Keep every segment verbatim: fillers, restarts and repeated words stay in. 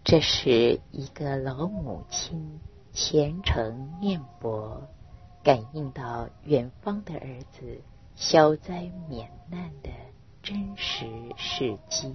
这是一个老母亲虔诚念佛，感应到远方的儿子消灾免难的真实事迹。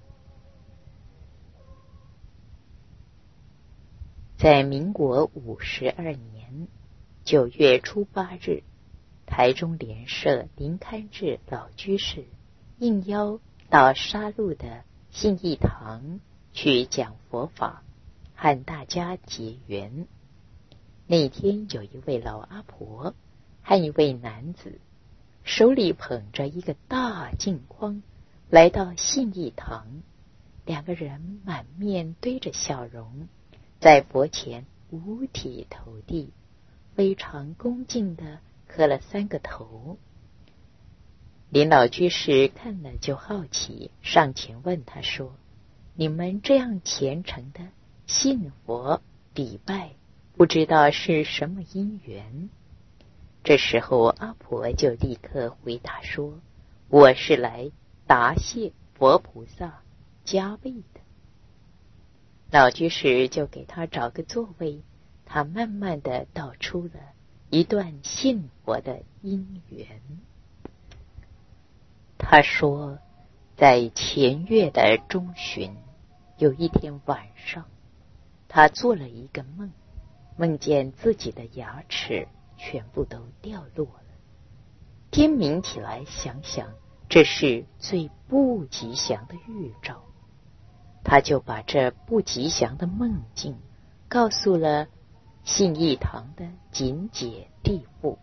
在民国五十二年九月初八日，台中联社林堪志老居士应邀到沙鹿的信义堂去讲佛法，和大家结缘。那天有一位老阿婆和一位男子，手里捧着一个大镜框，来到信义堂。两个人满面堆着笑容，在佛前五体投地，非常恭敬地磕了三个头。林老居士看了就好奇，上前问他说：你们这样虔诚的信佛礼拜，不知道是什么因缘？这时候阿婆就立刻回答说：我是来答谢佛菩萨加倍的。老居士就给他找个座位，他慢慢地道出了一段信佛的因缘。他说，在前月的中旬，有一天晚上，他做了一个梦，梦见自己的牙齿全部都掉落了。天明起来想想，这是最不吉祥的预兆，他就把这不吉祥的梦境告诉了信义堂的紧姐弟妇，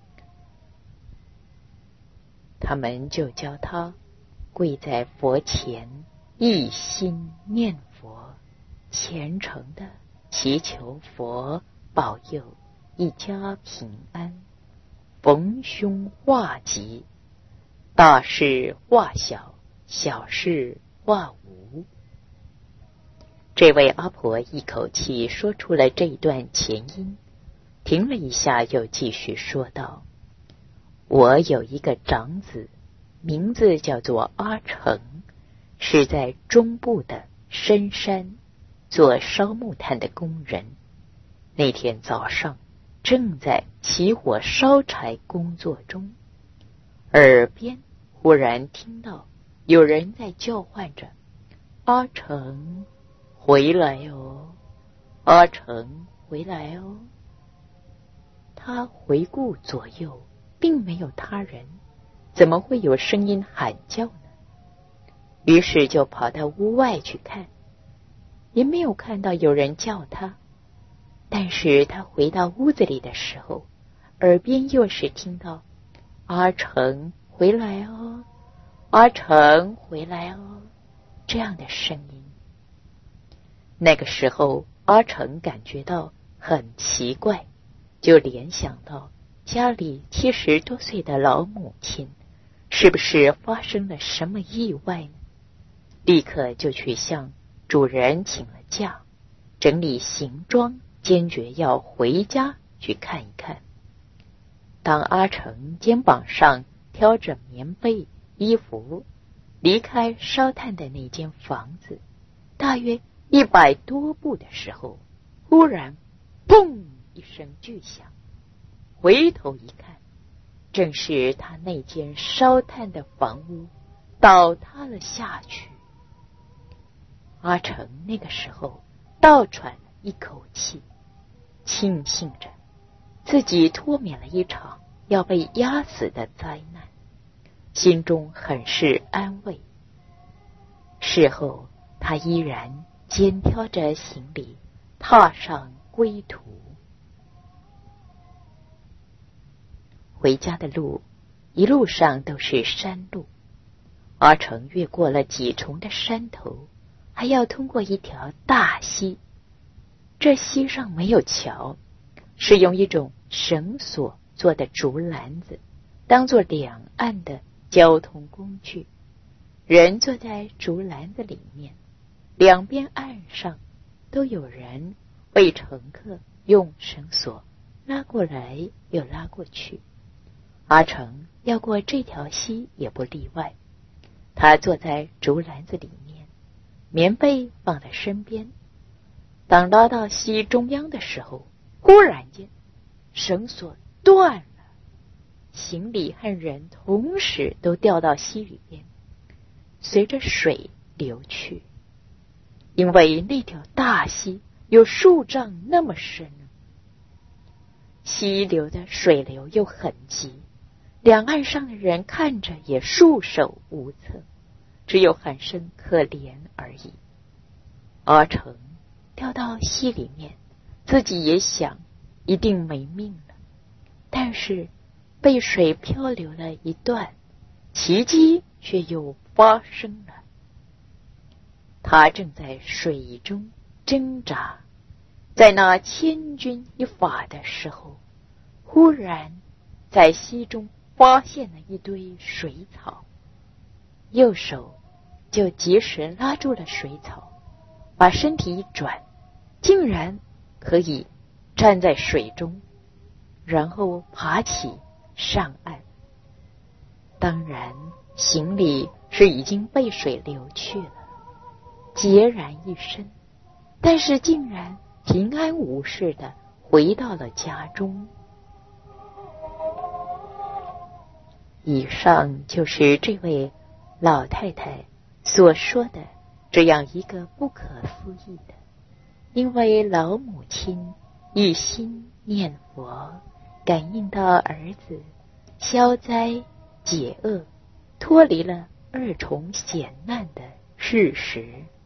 他们就教他跪在佛前，一心念佛，虔诚的祈求佛保佑一家平安，逢凶化吉，大事化小，小事化无。这位阿婆一口气说出了这一段前因，停了一下，又继续说道：我有一个长子，名字叫做阿成，是在中部的深山做烧木炭的工人。那天早上正在起火烧柴工作中，耳边忽然听到有人在叫唤着：阿成回来哦，阿成回来哦。他回顾左右，并没有他人，怎么会有声音喊叫呢？于是就跑到屋外去看，也没有看到有人叫他。但是他回到屋子里的时候，耳边又是听到：阿成回来哦，阿成回来哦，这样的声音。那个时候阿成感觉到很奇怪，就联想到家里七十多岁的老母亲是不是发生了什么意外呢？立刻就去向主人请了假，整理行装，坚决要回家去看一看。当阿成肩膀上挑着棉被衣服离开烧炭的那间房子大约一百多步的时候，忽然砰一声巨响，回头一看，正是他那间烧炭的房屋倒塌了下去。阿成那个时候倒喘了一口气，庆幸着自己脱免了一场要被压死的灾难，心中很是安慰。事后他依然肩挑着行李踏上归途。回家的路一路上都是山路，阿成越过了几重的山头，还要通过一条大溪。这溪上没有桥，是用一种绳索做的竹篮子当作两岸的交通工具，人坐在竹篮子里面，两边岸上都有人为乘客用绳索拉过来又拉过去。阿成要过这条溪也不例外，他坐在竹篮子里面，棉被放在身边， 当拉到溪中央的时候，忽然间绳索断了，行李和人同时都掉到溪里边，随着水流去。因为那条大溪有数丈那么深，溪流的水流又很急，两岸上的人看着也束手无策，只有喊声可怜而已。阿成掉到溪里面，自己也想一定没命了，但是被水漂流了一段，奇迹却又发生了。他正在水中挣扎，在那千钧一发的时候，忽然在溪中发现了一堆水草，右手就及时拉住了水草，把身体一转，竟然可以站在水中，然后爬起上岸。当然行李是已经被水流去了，孑然一身，但是竟然平安无事的回到了家中。以上就是这位老太太所说的这样一个不可思议的，因为老母亲一心念佛，感应到儿子消灾解厄，脱离了二重险难的事实。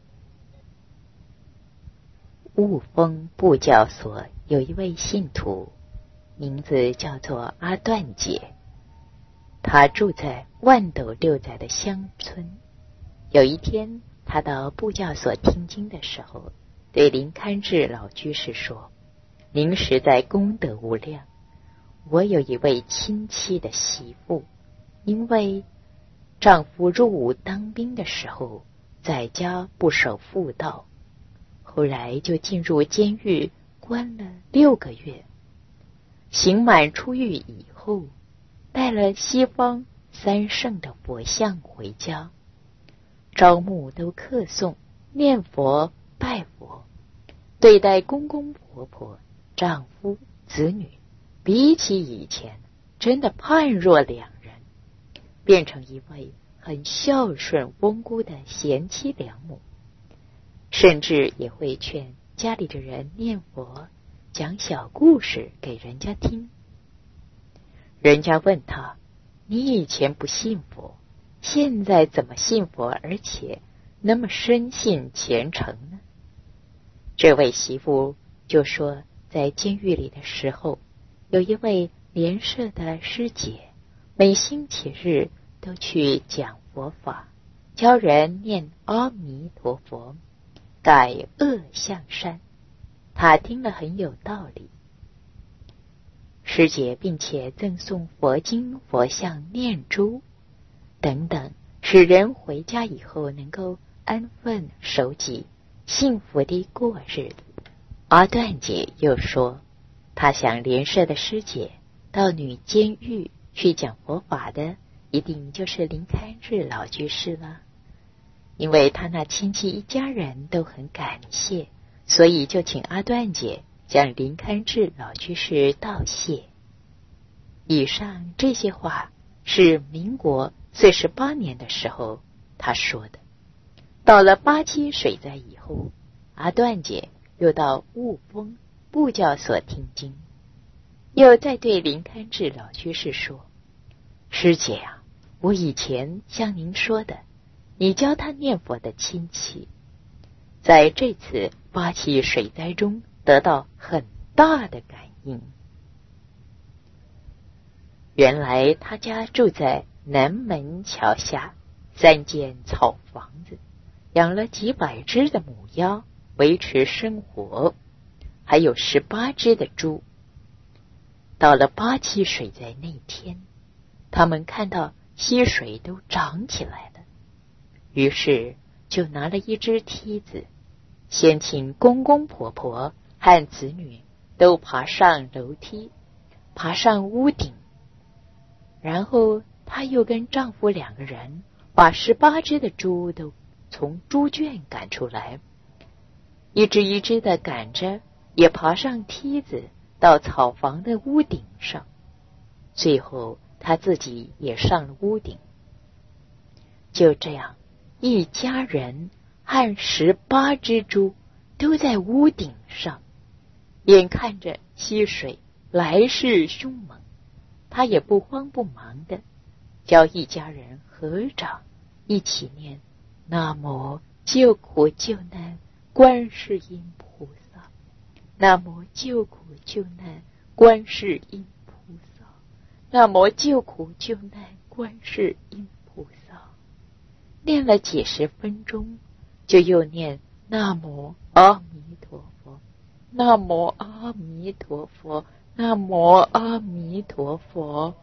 雾峰布教所有一位信徒，名字叫做阿段姐，他住在万斗六仔的乡村。有一天，他到布教所听经的时候，对林堪志老居士说：“您实在功德无量，我有一位亲戚的媳妇，因为丈夫入伍当兵的时候，在家不守妇道，后来就进入监狱关了六个月，刑满出狱以后，带了西方三圣的佛像回家，朝暮都客诵念佛拜佛，对待公公婆婆丈夫子女，比起以前真的判若两人，变成一位很孝顺温故的贤妻良母，甚至也会劝家里的人念佛，讲小故事给人家听。人家问他：你以前不信佛，现在怎么信佛，而且那么深信虔诚呢？这位媳妇就说，在监狱里的时候，有一位莲社的师姐，每星期日都去讲佛法，教人念阿弥陀佛，改恶向善。他听了很有道理，师姐并且赠送佛经、佛像、念珠等等，使人回家以后能够安分守己，幸福地过日子。阿段姐又说，她想莲社的师姐到女监狱去讲佛法的，一定就是林堪志老居士了，因为他那亲戚一家人都很感谢，所以就请阿段姐向林堪志老居士道谢。以上这些话是民国四十八年的时候他说的。到了八七水灾以后，阿段姐又到雾峰布教所听经，又再对林堪志老居士说：师姐啊，我以前像您说的，你教他念佛的亲戚，在这次八七水灾中得到很大的感应。原来他家住在南门桥下三间草房子，养了几百只的母鸭维持生活，还有十八只的猪。到了八七水灾那天，他们看到溪水都涨起来了，于是就拿了一只梯子，先请公公婆婆和子女都爬上楼梯，爬上屋顶，然后她又跟丈夫两个人把十八只的猪都从猪圈赶出来， 一只一只的赶着，也爬上梯子到草房的屋顶上。最后他自己也上了屋顶。就这样，一家人和十八只猪都在屋顶上，眼看着溪水来势凶猛，他也不慌不忙的叫一家人合掌一起念南无救苦救难观世音菩萨，南无救苦救难观世音菩萨，南无救苦救难观世音菩萨。念了几十分钟，就又念南无阿弥陀佛，南无阿弥陀佛，南无阿弥陀佛。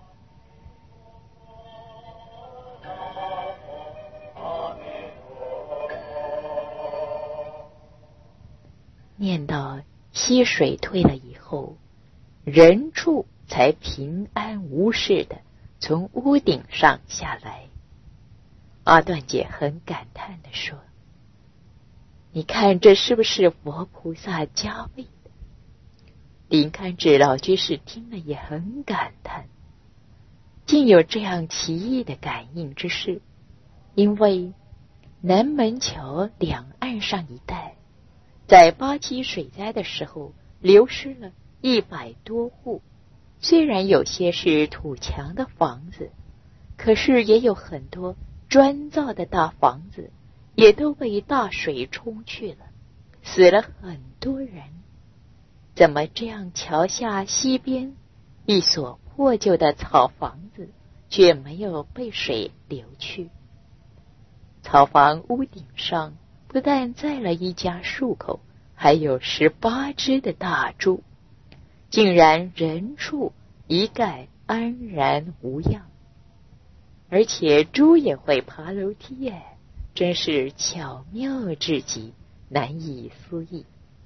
念到溪水退了以后，人畜才平安无事的从屋顶上下来。阿段姐很感叹地说，你看这是不是佛菩萨加被的？林堪智老居士听了也很感叹，竟有这样奇异的感应之事。因为南门桥两岸上一带在八七水灾的时候流失了一百多户，虽然有些是土墙的房子，可是也有很多砖造的大房子也都被大水冲去了，死了很多人。怎么这样桥下西边一所破旧的草房子却没有被水流去？草房屋顶上不但栽了一家数口，还有十八只的大猪，竟然人畜一概安然无恙。而且猪也会爬楼梯耶，真是巧妙至极，难以思议。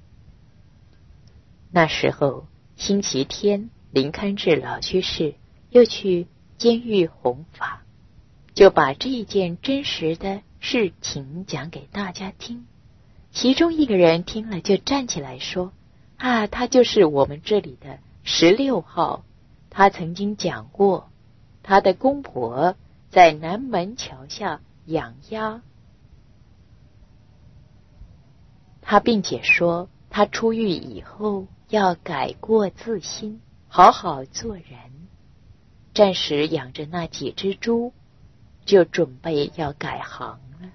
那时候星期天，林堪智老居士又去监狱弘法，就把这一件真实的事情讲给大家听。其中一个人听了就站起来说，啊，他就是我们这里的十六号，他曾经讲过他的公婆在南门桥下养鸭，他并且说他出狱以后要改过自新，好好做人，暂时养着那几只猪，就准备要改行了。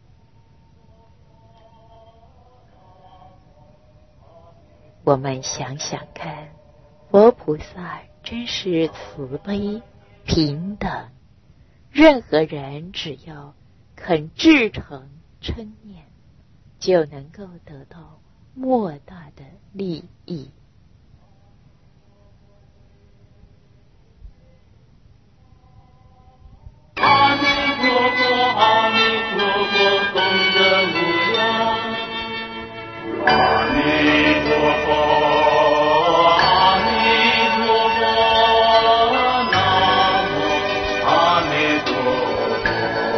我们想想看，佛菩萨真是慈悲平等，任何人只要肯至诚嗔念，就能够得到莫大的利益。 阿弥陀佛，阿弥陀佛，功德无量。阿弥陀佛，阿弥陀佛，南无阿弥陀佛。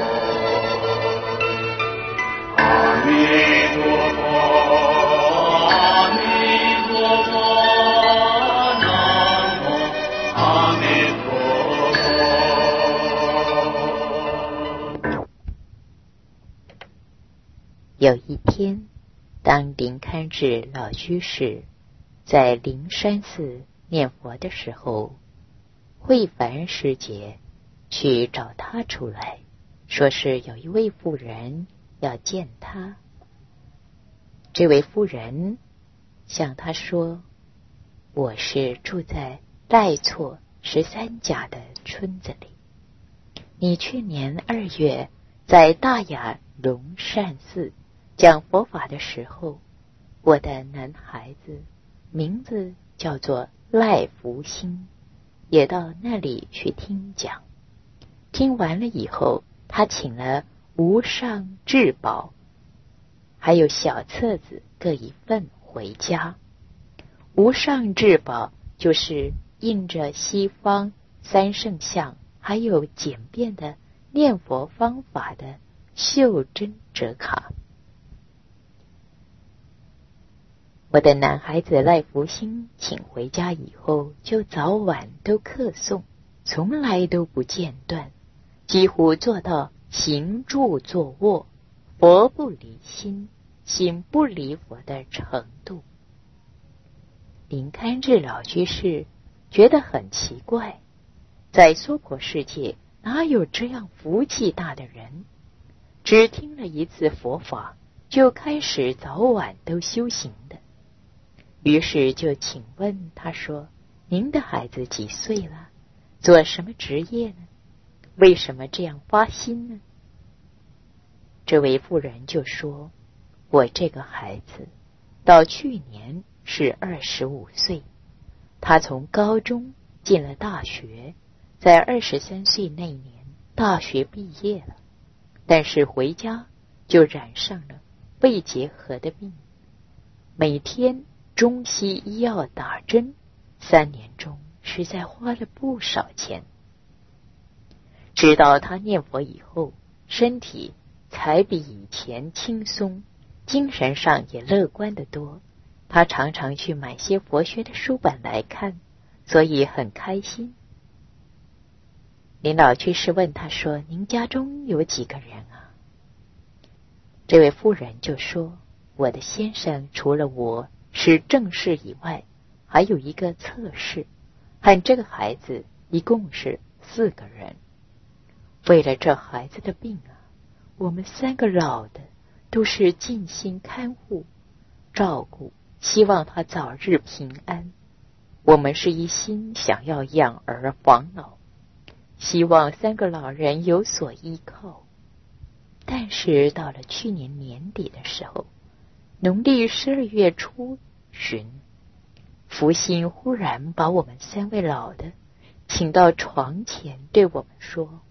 阿弥陀佛，阿弥陀佛，南无阿弥陀佛。 有一天，当林堪智老居士在灵山寺念佛的时候，慧凡师姐去找他出来，说是有一位妇人要见他。这位妇人向他说，我是住在赖错十三甲的村子里，你去年二月在大雅龙善寺讲佛法的时候，我的男孩子名字叫做赖福兴，也到那里去听讲。听完了以后，他请了无上至宝还有小册子各一份回家。无上至宝就是印着西方三圣像还有简便的念佛方法的袖珍折卡。 我的男孩子赖福星请回家以后，就早晚都客诵，从来都不间断，几乎做到行住坐卧，佛不离心，心不离佛的程度。林堪智老居士觉得很奇怪，在娑婆世界哪有这样福气大的人，只听了一次佛法就开始早晚都修行的。于是就请问他说，您的孩子几岁了？做什么职业呢？为什么这样发心呢？这位妇人就说，我这个孩子到去年是二十五岁，他从高中进了大学，在二十三岁那年大学毕业了，但是回家就染上了肺结核的病，每天中西医药打针，三年中实在花了不少钱。直到他念佛以后，身体才比以前轻松，精神上也乐观得多。他常常去买些佛学的书本来看，所以很开心。林老居士问他说，您家中有几个人啊？这位妇人就说，我的先生除了我是正室以外，还有一个侧室，和这个孩子一共是四个人。为了这孩子的病啊，我们三个老的都是尽心看护照顾，希望他早日平安。我们是一心想要养儿防老，希望三个老人有所依靠。但是到了去年年底的时候，农历十二月初旬，福星忽然把我们三位老的请到床前，对我们说，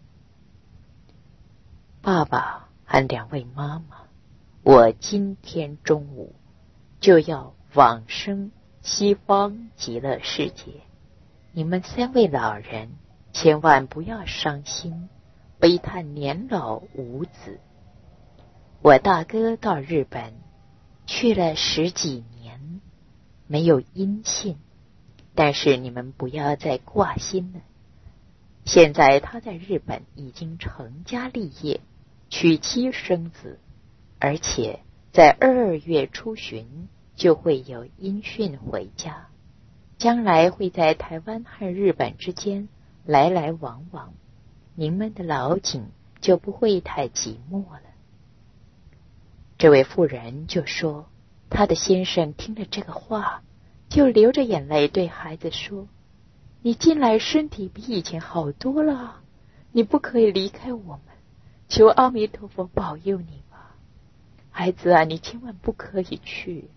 爸爸和两位妈妈，我今天中午就要往生西方极乐世界，你们三位老人千万不要伤心，悲叹年老无子。我大哥到日本去了十几年，没有音信，但是你们不要再挂心了。现在他在日本已经成家立业，娶妻生子，而且在二月初旬就会有音讯回家，将来会在台湾和日本之间来来往往，您们的老井就不会太寂寞了。这位妇人就说，她的先生听了这个话，就流着眼泪对孩子说，你近来身体比以前好多了，你不可以离开我们，求阿弥陀佛保佑你吧，孩子啊，你千万不可以去。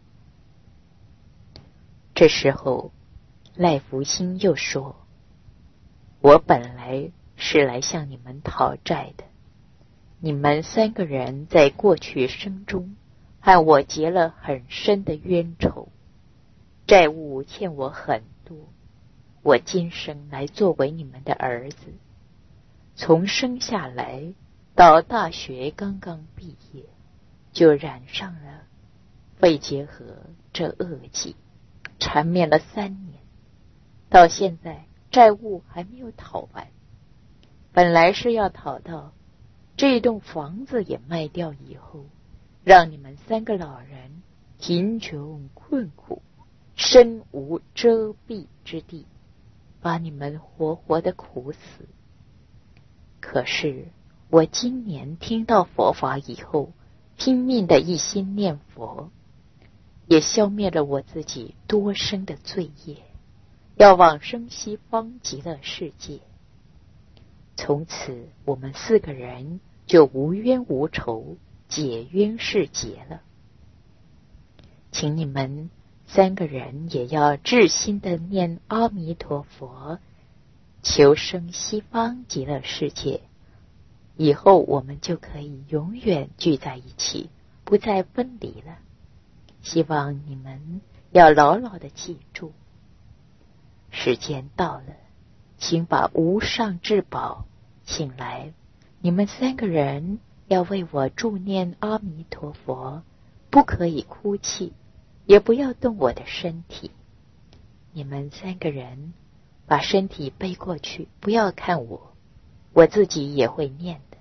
这时候赖福星又说，我本来是来向你们讨债的，你们三个人在过去生中和我结了很深的冤仇，债务欠我很多，我今生来作为你们的儿子，从生下来到大学刚刚毕业，就染上了肺结核这恶疾，缠绵了三年，到现在债务还没有讨完。本来是要讨到这栋房子也卖掉以后，让你们三个老人贫穷困苦，身无遮蔽之地，把你们活活的苦死。可是我今年听到佛法以后，拼命的一心念佛，也消灭了我自己多生的罪业，要往生西方极乐世界。从此我们四个人就无冤无仇，解冤释结了。请你们三个人也要至心的念阿弥陀佛，求生西方极乐世界，以后我们就可以永远聚在一起，不再分离了。希望你们要牢牢的记住。时间到了，请把无上至宝请来，你们三个人要为我助念阿弥陀佛，不可以哭泣， 也不要动我的身体。你们三个人把身体背过去，不要看我，我自己也会念的。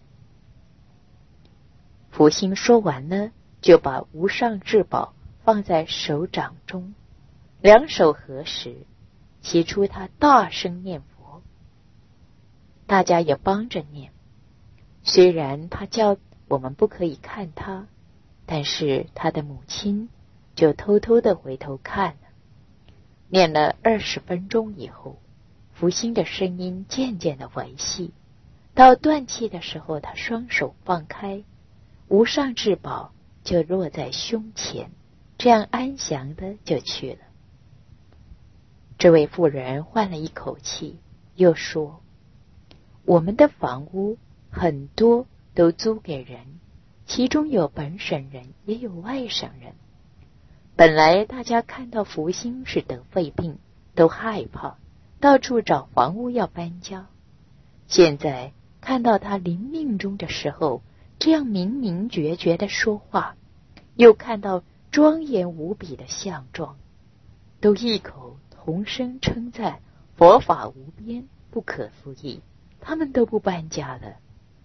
福星说完了，就把无上至宝放在手掌中，两手合十，起初他大声念佛，大家也帮着念。虽然他叫我们不可以看他，但是他的母亲就偷偷的回头看了。念了二十分钟以后，福星的声音渐渐的维系，到断气的时候，他双手放开，无上至宝就落在胸前，这样安详的就去了。这位妇人换了一口气，又说：我们的房屋很多都租给人，其中有本省人，也有外省人。本来大家看到福星是得肺病，都害怕，到处找房屋要搬家。现在看到他临命终的时候，这样明明决绝的说话，又看到庄严无比的相状，都异口同声称赞佛法无边，不可思议，他们都不搬家了。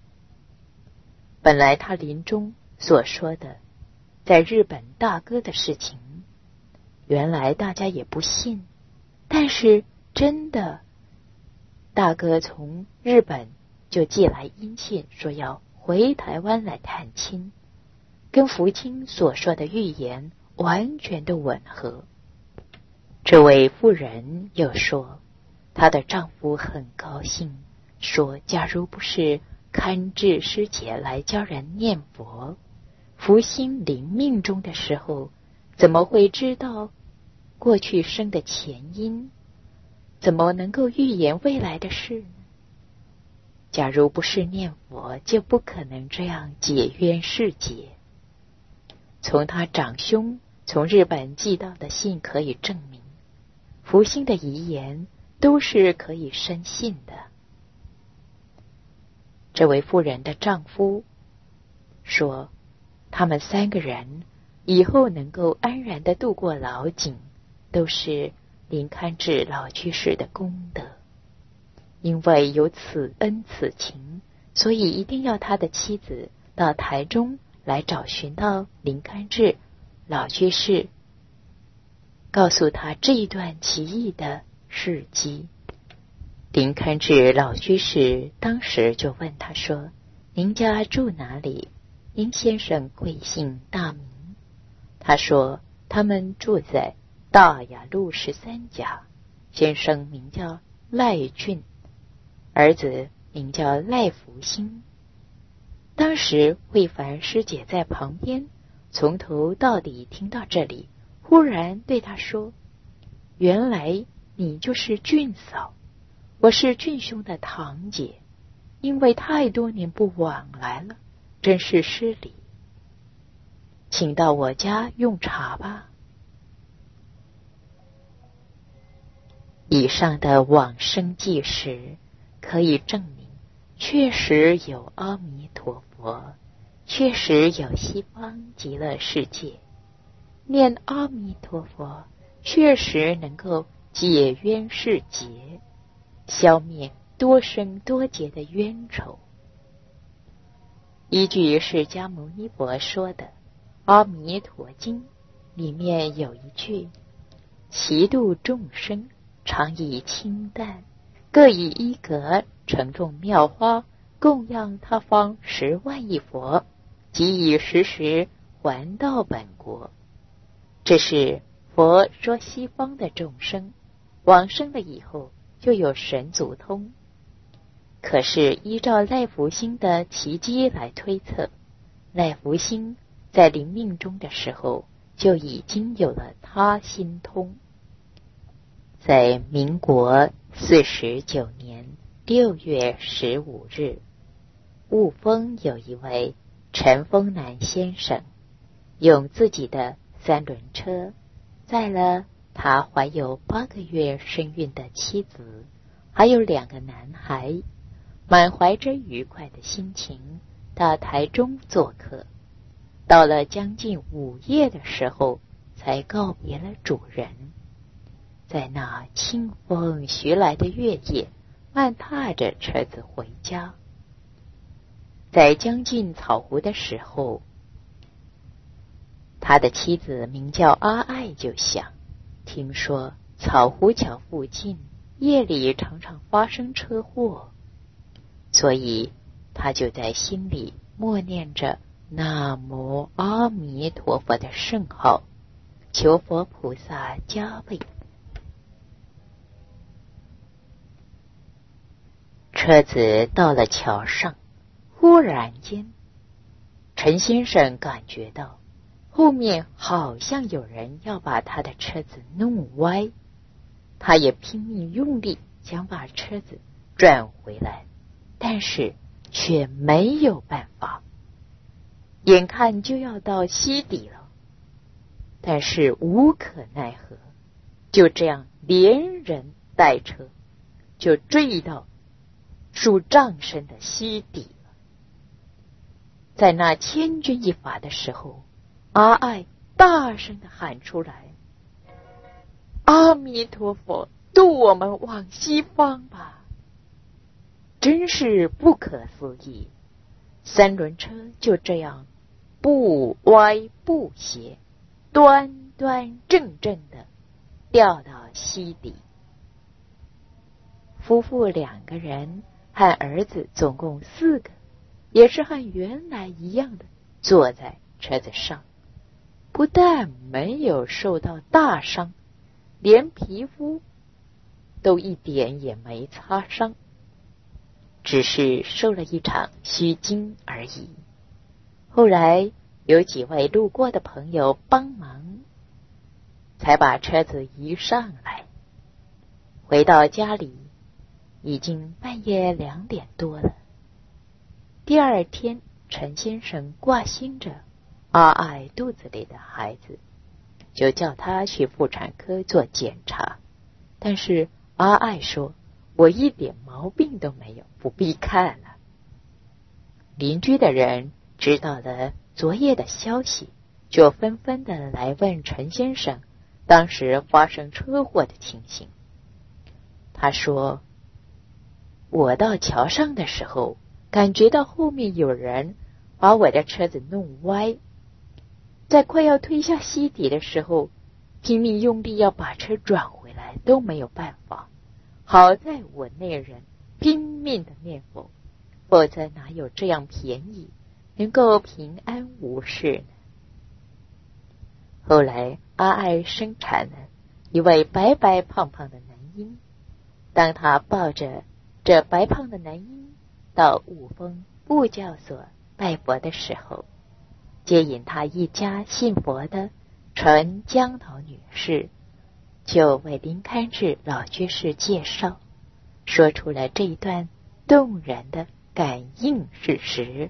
本来他临终所说的在日本大哥的事情，原来大家也不信，但是真的，大哥从日本就寄来音信，说要回台湾来探亲，跟福清所说的预言完全的吻合。这位妇人又说，她的丈夫很高兴，说假如不是堪智师姐来教人念佛，福星临命中的时候怎么会知道过去生的前因，怎么能够预言未来的事呢？假如不是念佛，就不可能这样解冤释结。从他长兄从日本寄到的信可以证明，福星的遗言都是可以深信的。这位妇人的丈夫说，他们三个人以后能够安然的度过老井，都是林堪智老居士的功德。因为有此恩此情，所以一定要他的妻子到台中来找寻到林堪智老居士，告诉他这一段奇异的事迹。林堪智老居士当时就问他说，您家住哪里？林先生贵姓大名？他说他们住在大雅路十三甲，先生名叫赖俊，儿子名叫赖福星。当时慧凡师姐在旁边，从头到底听到这里，忽然对他说，原来你就是俊嫂，我是俊兄的堂姐，因为太多年不往来了，真是失礼，请到我家用茶吧。以上的往生纪实可以证明，确实有阿弥陀佛，确实有西方极乐世界。念阿弥陀佛确实能够解冤释结，消灭多生多劫的冤仇。依据释迦牟尼佛说的《阿弥陀经》里面有一句，其度众生常以清淡，各以一格盛种妙花，供养他方十万亿佛，即以时时还到本国。这是佛说西方的众生往生了以后就有神足通。可是依照赖福星的奇迹来推测，赖福星在临命终的时候就已经有了他心通。在民国四十九年六月十五日，雾峰有一位陈丰南先生，用自己的三轮车载了他怀有八个月身孕的妻子，还有两个男孩，满怀着愉快的心情到台中做客。到了将近午夜的时候， 才告别了主人，在那清风徐来的月夜，慢踏着车子回家。在将近草湖的时候，他的妻子名叫阿爱，就想，听说草湖桥附近夜里常常发生车祸，所以他就在心里默念着南无阿弥陀佛的圣号，求佛菩萨加倍。车子到了桥上，忽然间，陈先生感觉到后面好像有人要把他的车子弄歪，他也拼命用力想把车子转回来，但是却没有办法。眼看就要到溪底了，但是无可奈何，就这样连人带车就坠到数丈深的溪底了。在那千钧一发的时候，阿爱大声地喊出来：阿弥陀佛，渡我们往西方吧！真是不可思议，三轮车就这样不歪不斜，端端正正的掉到溪底。夫妇两个人和儿子总共四个，也是和原来一样的坐在车子上，不但没有受到大伤，连皮肤都一点也没擦伤，只是受了一场虚惊而已。后来有几位路过的朋友帮忙，才把车子移上来。回到家里，已经半夜两点多了。第二天，陈先生挂心着阿爱肚子里的孩子，就叫他去妇产科做检查。但是阿爱说，我一点毛病都没有，不必看了。邻居的人知道了昨夜的消息，就纷纷的来问陈先生当时发生车祸的情形。他说，我到桥上的时候，感觉到后面有人把我的车子弄歪，在快要推下溪底的时候，拼命用力要把车转回来，都没有办法。好在我那人拼命的念佛，否则哪有这样便宜能够平安无事呢？后来阿爱生产了一位白白胖胖的男婴，当他抱着这白胖的男婴到雾峰布教所拜佛的时候，接引他一家信佛的陈江桃女士就为林堪志老居士介绍，说出了这一段动人的感应事实。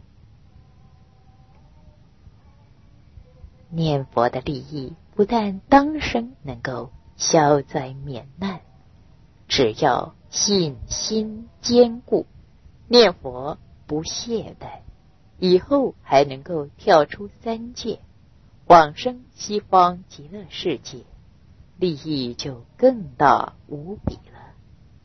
念佛的利益不但当生能够消灾免难，只要信心坚固，念佛不懈怠，以后还能够跳出三界，往生西方极乐世界，利益就更大无比。